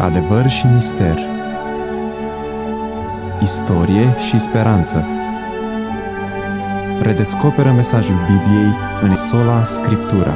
Adevăr și mister, istorie și speranță. Redescoperă mesajul Bibliei în Sola Scriptura.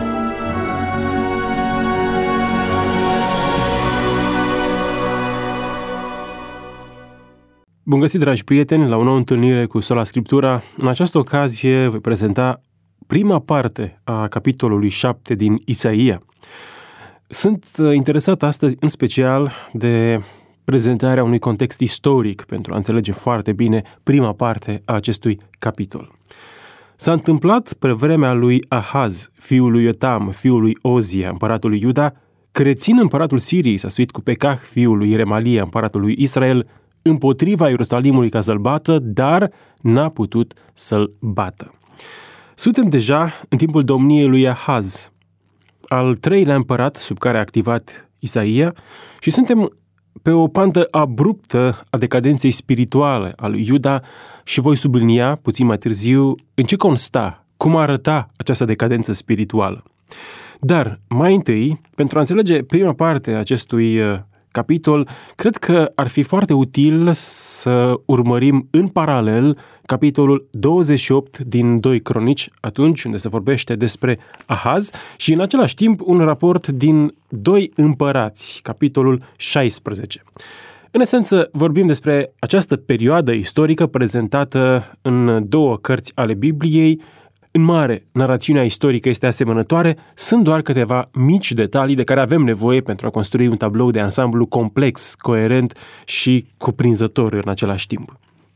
Bun găsit, dragi prieteni, la o nouă întâlnire cu Sola Scriptura. În această ocazie voi prezenta prima parte a capitolului 7 din Isaia. Sunt interesat astăzi în special de prezentarea unui context istoric pentru a înțelege foarte bine prima parte a acestui capitol. S-a întâmplat pe vremea lui Ahaz, fiul lui Iotam, fiul lui Ozia, împăratul lui Iuda, că Rețin, împăratul Siriei, s-a suit cu Pecah, fiul lui Remalia, împăratul lui Israel, împotriva Ierusalimului ca să-l bată, dar n-a putut să-l bată. Suntem deja în timpul domniei lui Ahaz, al treilea împărat sub care a activat Isaia, și suntem pe o pantă abruptă a decadenței spirituale a lui Iuda și voi sublinia puțin mai târziu în ce consta, cum arăta această decadență spirituală. Dar, mai întâi, pentru a înțelege prima parte a acestui capitol, cred că ar fi foarte util să urmărim în paralel capitolul 28 din 2 Cronici, atunci unde se vorbește despre Ahaz, și în același timp un raport din 2 Împărați, capitolul 16. În esență, vorbim despre această perioadă istorică prezentată în două cărți ale Bibliei. În mare, narațiunea istorică este asemănătoare, sunt doar câteva mici detalii de care avem nevoie pentru a construi un tablou de ansamblu complex, coerent și cuprinzător în același timp.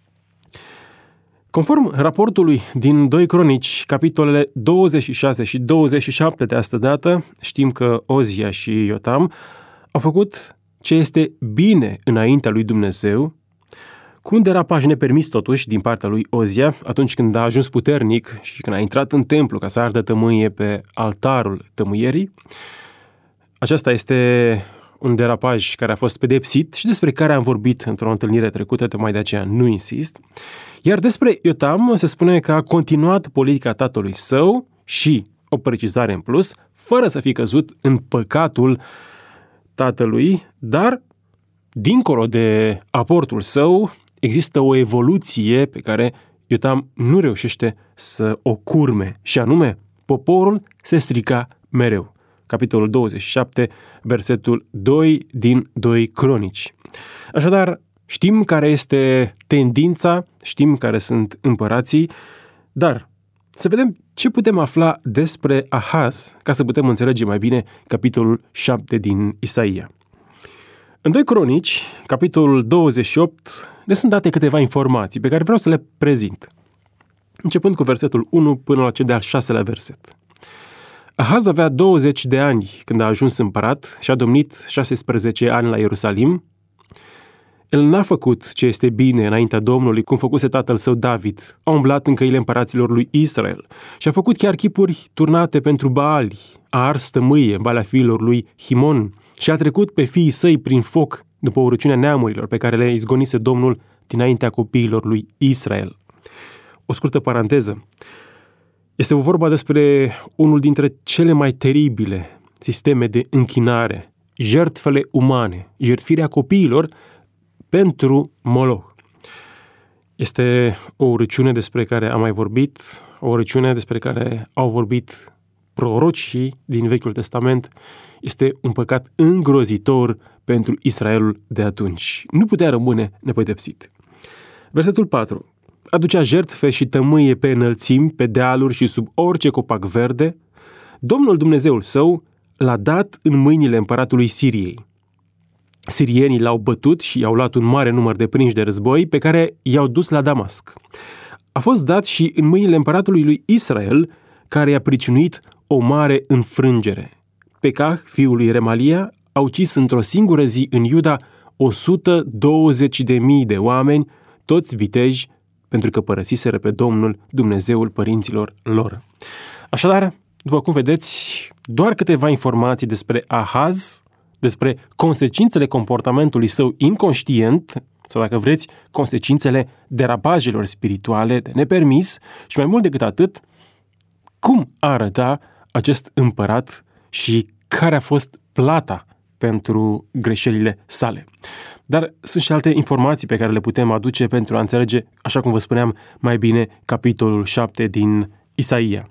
Conform raportului din 2 Cronici, capitolele 26 și 27 de astădată, știm că Ozia și Iotam au făcut ce este bine înaintea lui Dumnezeu, cu un derapaj nepermis totuși din partea lui Ozia, atunci când a ajuns puternic și când a intrat în templu ca să ardă tămâie pe altarul tămâierii. Aceasta este un derapaj care a fost pedepsit și despre care am vorbit într-o întâlnire trecută, tocmai de aceea nu insist. Iar despre Iotam se spune că a continuat politica tatălui său și, o precizare în plus, fără să fi căzut în păcatul tatălui, dar, dincolo de aportul său, există o evoluție pe care Iotam nu reușește să o curme, și anume, poporul se strica mereu. Capitolul 27, versetul 2 din 2 Cronici. Așadar, știm care este tendința, știm care sunt împărații, dar să vedem ce putem afla despre Ahaz ca să putem înțelege mai bine capitolul 7 din Isaia. În 2 Cronici, capitolul 28, ne sunt date câteva informații pe care vreau să le prezint, începând cu versetul 1 până la cel de-al 6-lea verset. Ahaz avea 20 de ani când a ajuns împărat și a domnit 16 ani la Ierusalim. El n-a făcut ce este bine înaintea Domnului, cum făcuse tatăl său David. A umblat în căile împăraților lui Israel și a făcut chiar chipuri turnate pentru Baali. A ars tămâie în valea fiilor lui Himon și a trecut pe fiii săi prin foc după urăciunea neamurilor pe care le izgonise Domnul dinaintea copiilor lui Israel. O scurtă paranteză. Este vorba despre unul dintre cele mai teribile sisteme de închinare, jertfele umane, jertfirea copiilor pentru Moloch. Este o urăciune despre care am mai vorbit, o urăciune despre care au vorbit prorocii din Vechiul Testament. Este un păcat îngrozitor pentru Israelul de atunci. Nu putea rămâne nepedepsit. Versetul 4. Aducea jertfe și tămâie pe înălțimi, pe dealuri și sub orice copac verde. Domnul Dumnezeul său l-a dat în mâinile împăratului Siriei. Sirienii l-au bătut și i-au luat un mare număr de prinși de război pe care i-au dus la Damasc. A fost dat și în mâinile împăratului lui Israel, care i-a pricinuit o mare înfrângere. Pecah, fiul lui Remalia, a ucis într-o singură zi în Iuda 120.000 de oameni, toți viteji, pentru că părăsiseră pe Domnul, Dumnezeul părinților lor. Așadar, după cum vedeți, doar câteva informații despre Ahaz, despre consecințele comportamentului său inconștient, sau dacă vreți, consecințele derapajelor spirituale de nepermis, și mai mult decât atât, cum arăta acest împărat și care a fost plata pentru greșelile sale. Dar sunt și alte informații pe care le putem aduce pentru a înțelege, așa cum vă spuneam, mai bine capitolul 7 din Isaia.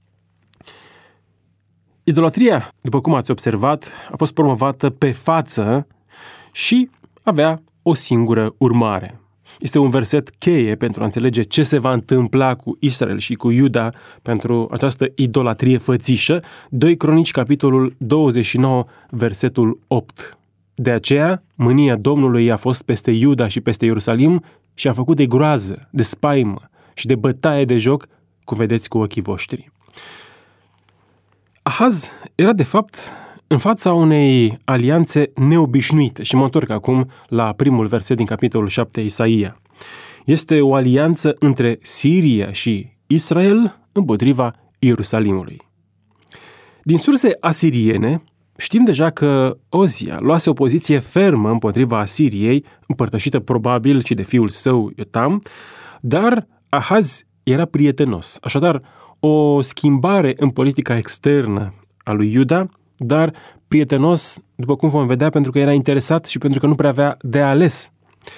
Idolatria, după cum ați observat, a fost promovată pe față și avea o singură urmare. Este un verset cheie pentru a înțelege ce se va întâmpla cu Israel și cu Iuda pentru această idolatrie fățișă. 2 Cronici, capitolul 29, versetul 8. De aceea, mânia Domnului a fost peste Iuda și peste Ierusalim și a făcut de groază, de spaimă și de bătaie de joc, cum vedeți cu ochii voștri. Ahaz era, de fapt, în fața unei alianțe neobișnuite și mă întorc acum la primul verset din capitolul 7 Isaia. Este o alianță între Siria și Israel împotriva Ierusalimului. Din surse asiriene, știm deja că Ozia luase o poziție fermă împotriva Asiriei, împărtășită probabil și de fiul său Iotam, dar Ahaz era prietenos. Așadar, o schimbare în politica externă a lui Iuda, dar prietenos, după cum vom vedea, pentru că era interesat și pentru că nu prea avea de ales.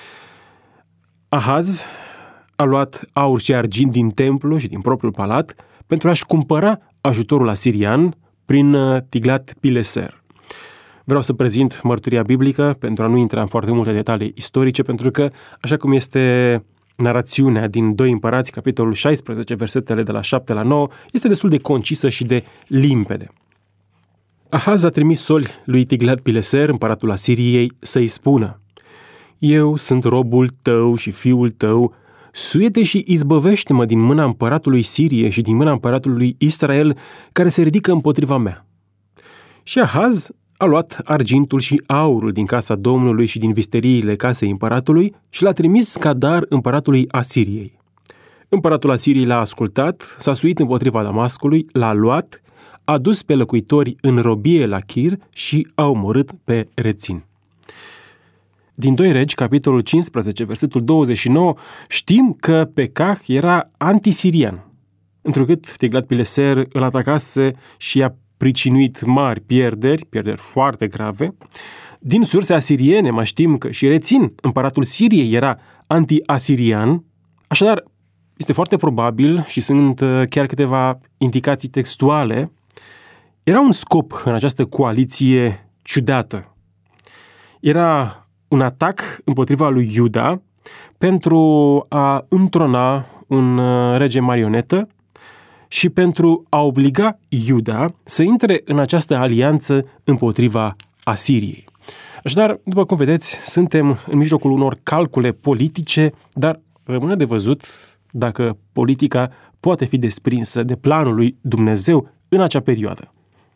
Ahaz a luat aur și argint din templu și din propriul palat pentru a-și cumpăra ajutorul asirian prin Tiglat-Pileser. Vreau să prezint mărturia biblică pentru a nu intra în foarte multe detalii istorice, pentru că, așa cum este narațiunea din 2 Împărați, capitolul 16, versetele de la 7 la 9, este destul de concisă și de limpede. Ahaz a trimis soli lui Tiglat-Pileser, împăratul Asiriei, să-i spună: Eu sunt robul tău și fiul tău, suie-te și izbăvește-mă din mâna împăratului Siriei și din mâna împăratului Israel, care se ridică împotriva mea. Și Ahaz a luat argintul și aurul din casa Domnului și din visteriile casei împăratului și l-a trimis ca dar împăratului Asiriei. Împăratul Asiriei l-a ascultat, s-a suit împotriva Damascului, l-a luat, a dus pe locuitori în robie la Chir și a omorât pe Rețin. Din 2 Regi, capitolul 15, versetul 29, știm că Pecah era antisirian, întrucât Tiglat-Pileser îl atacase și a pricinuit mari pierderi foarte grave. Din surse asiriene mai știm că și Rețin, împăratul Siriei, era anti-asirian. Așadar, este foarte probabil și sunt chiar câteva indicații textuale. Era un scop în această coaliție ciudată. Era un atac împotriva lui Iuda pentru a întrona un rege marionetă și pentru a obliga Iuda să intre în această alianță împotriva Asiriei. Așadar, după cum vedeți, suntem în mijlocul unor calcule politice, dar rămâne de văzut dacă politica poate fi desprinsă de planul lui Dumnezeu în acea perioadă.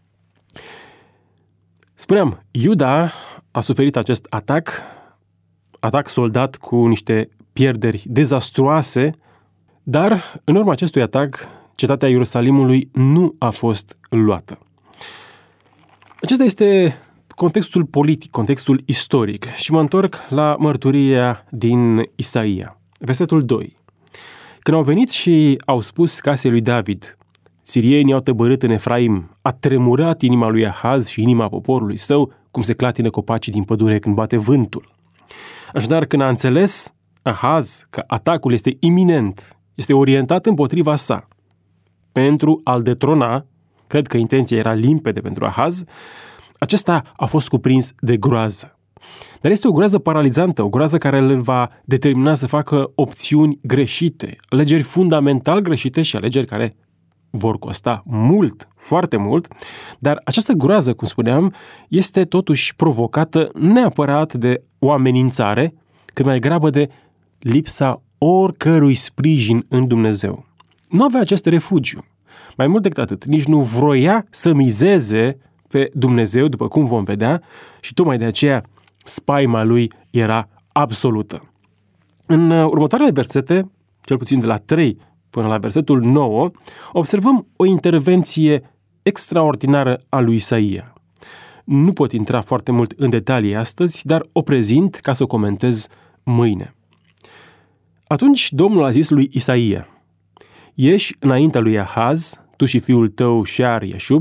Spuneam, Iuda a suferit acest atac soldat cu niște pierderi dezastruoase, dar în urma acestui atac, cetatea Ierusalimului nu a fost luată. Acesta este contextul politic, contextul istoric și mă întorc la mărturia din Isaia. Versetul 2. Când au venit și au spus casei lui David: Sirienii au tăbărât în Efraim, a tremurat inima lui Ahaz și inima poporului său, cum se clatină copacii din pădure când bate vântul. Așadar, când a înțeles Ahaz că atacul este iminent, este orientat împotriva sa, pentru a-l detrona, cred că intenția era limpede pentru Ahaz, acesta a fost cuprins de groază. Dar este o groază paralizantă, o groază care îl va determina să facă opțiuni greșite, alegeri fundamental greșite și alegeri care vor costa mult, foarte mult, dar această groază, cum spuneam, este totuși provocată neapărat de o amenințare, cât mai degrabă de lipsa oricărui sprijin în Dumnezeu. Nu avea acest refugiu. Mai mult decât atât, nici nu vroia să mizeze pe Dumnezeu, după cum vom vedea, și tocmai de aceea spaima lui era absolută. În următoarele versete, cel puțin de la 3 până la versetul 9, observăm o intervenție extraordinară a lui Isaia. Nu pot intra foarte mult în detalii astăzi, dar o prezint ca să o comentez mâine. Atunci Domnul a zis lui Isaia: Ieși înaintea lui Ahaz, tu și fiul tău Șear-Iașub,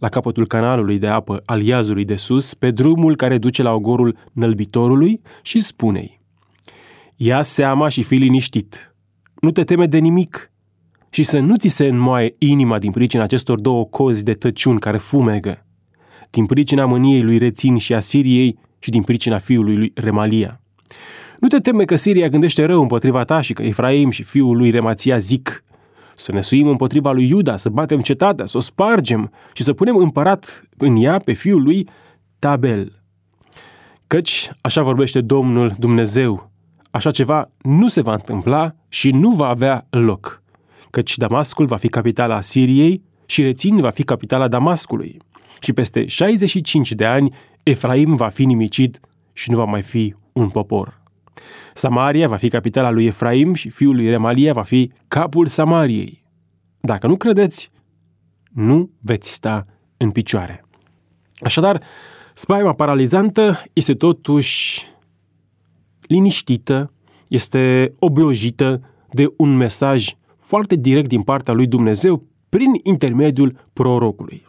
la capătul canalului de apă al Iazului de sus, pe drumul care duce la ogorul nălbitorului și spune-i: ia seama și fii liniștit, nu te teme de nimic și să nu ți se înmoaie inima din pricina acestor două cozi de tăciuni care fumegă, din pricina mâniei lui Rețin și a Siriei și din pricina fiului lui Remalia. Nu te teme că Siria gândește rău împotriva ta și că Efraim și fiul lui Remația zic: să ne suim împotriva lui Iuda, să batem cetatea, să o spargem și să punem împărat în ea pe fiul lui Tabel. Căci, așa vorbește Domnul Dumnezeu, așa ceva nu se va întâmpla și nu va avea loc, căci Damascul va fi capitala Siriei și Rețin va fi capitala Damascului. Și peste 65 de ani Efraim va fi nimicit și nu va mai fi un popor. Samaria va fi capitala lui Efraim și fiul lui Remalia va fi capul Samariei. Dacă nu credeți, nu veți sta în picioare. Așadar, spaima paralizantă este totuși liniștită, este oblojită de un mesaj foarte direct din partea lui Dumnezeu prin intermediul prorocului.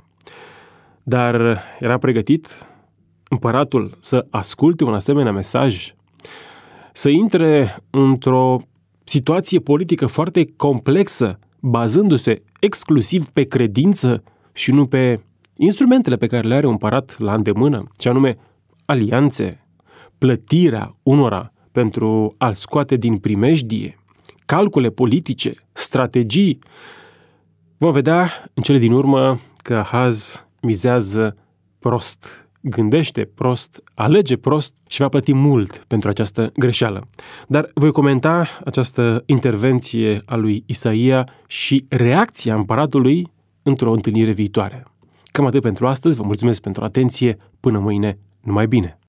Dar era pregătit împăratul să asculte un asemenea mesaj, să intre într-o situație politică foarte complexă, bazându-se exclusiv pe credință și nu pe instrumentele pe care le are un împărat la îndemână, ce anume alianțe, plătirea unora pentru a-l scoate din primejdie, calcule politice, strategii. Vom vedea în cele din urmă că Ahaz mizează prost, gândește prost, alege prost și va plăti mult pentru această greșeală. Dar voi comenta această intervenție a lui Isaia și reacția împăratului într-o întâlnire viitoare. Cam atât pentru astăzi, vă mulțumesc pentru atenție, până mâine, numai bine!